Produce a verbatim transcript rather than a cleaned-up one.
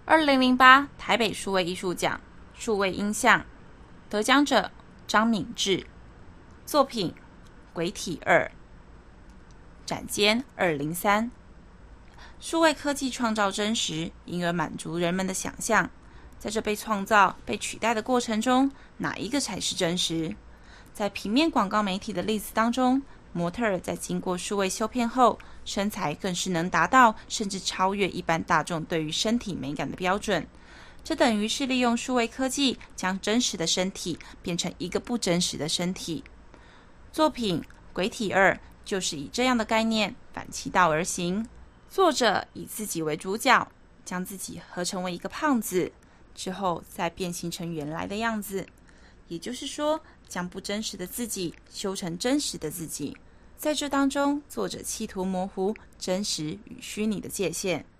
二零零八台北数位艺术奖数位音像得奖者张敏智，作品鬼体二，展间二零三。数位科技创造真实，因而满足人们的想象。在这被创造、被取代的过程中，哪一个才是真实？在平面广告媒体的例子当中，模特儿在经过数位修片后，身材更是能达到甚至超越一般大众对于身体美感的标准。这等于是利用数位科技将真实的身体变成一个不真实的身体。作品《鬼体二》就是以这样的概念反其道而行。作者以自己为主角，将自己合成为一个胖子，之后再变形成原来的样子。也就是说，将不真实的自己修成真实的自己。在这当中，作者企图模糊真实与虚拟的界限。